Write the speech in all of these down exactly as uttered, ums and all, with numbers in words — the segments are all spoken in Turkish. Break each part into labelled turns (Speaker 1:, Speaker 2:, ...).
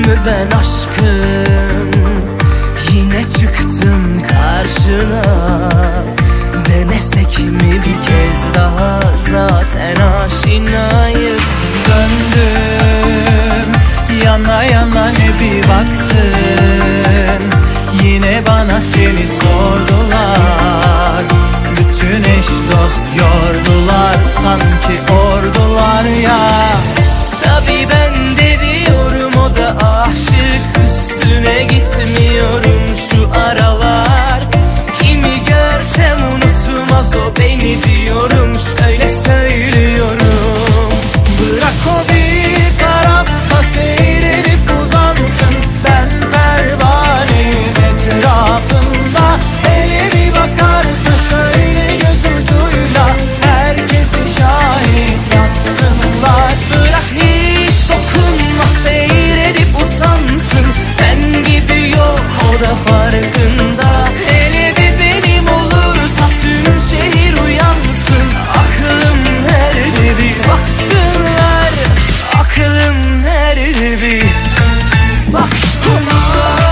Speaker 1: yüzümü ben aşkım, yine çıktım karşına. Denesek mi bir kez daha, zaten aşinayız.
Speaker 2: Söndüm yana yana ne bir baktın, yine bana seni sordular. Bütün eş dost yordular, sanki ordular ya.
Speaker 1: Tabii ben de diyorum, o da aşık. Üstüne gitmiyorum şu aralar. Kimi görsem unutmaz o beni diyorum, şöyle söylüyorum.
Speaker 2: Bırak o bir tarafta seyredip uzansın, ben pervaneyim etrafında. Hele bir bakarsa şöyle göz ucuyla, herkesi şahit yazsınlar.
Speaker 1: Bırak hiç dokunma, seyredip utansın, ben gibi yok o da farkında. Hele bir benim olursa tüm şehir uyansın. Aklım nerede bir baksınlar, aklım nerede bir baksınlar.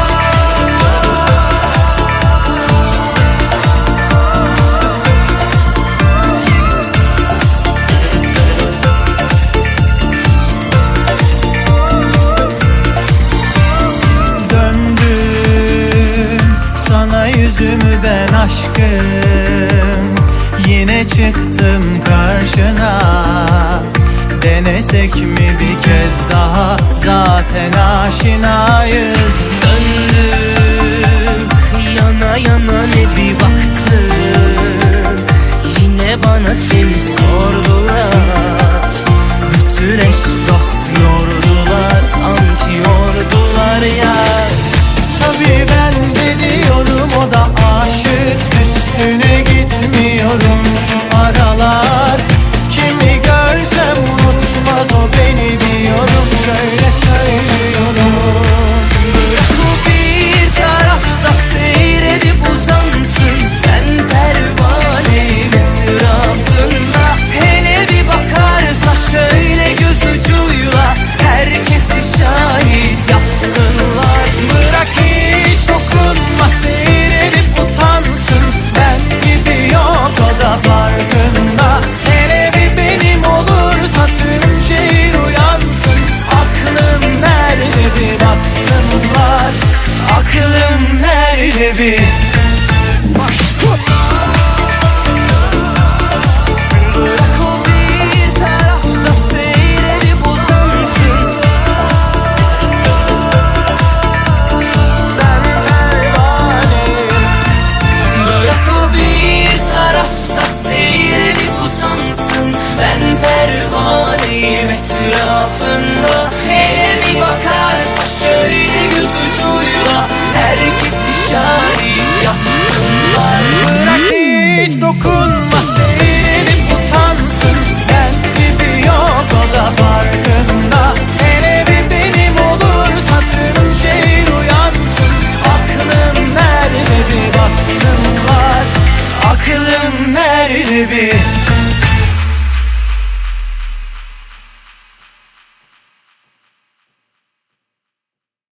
Speaker 2: Yüzümü ben aşkım, yine çıktım karşına. Denesek mi bir kez daha, zaten aşinayız.
Speaker 1: Söndüm yana yana ne bir baktım, yine bana seni sordular. Bütün eş dost yordular, sanki yordular ya.
Speaker 2: Tabii ben de diyorum, o da aşık. Üstüne gitmiyorum şu aralar. Kimi görsem unutmaz o beni diyorum, şöyle söylüyorum.
Speaker 1: Bırak o bir tarafta seyredip uzansın, ben pervaneyim etrafında. Hele bir bakarsa şöyle göz ucuyla, herkesi şahit yazsınlar.
Speaker 2: Bırak hiç dokunma, seyredip utansın, ben gibi yok o da farkında. Hele bir benim olursa tüm şehir uyansın. Aklım nerede bir baksınlar, aklım nerede bir baksınlar.
Speaker 1: Bırak o bir tarafta seyredip uzansın,
Speaker 2: Ben pervaneyim.
Speaker 1: bırak o bir tarafta seyredip uzansın, ben pervaneyim etrafında. Hele bir bakarsa şöyle göz ucuyla, herkesi şahit yazsınlar.
Speaker 2: Bırak hiç dokunma, seyredip utansın, ben gibi yok o da farkında. Hele bir benim olursa tüm şehir uyansın. Aklım nerede bir baksınlar, aklım nerede bir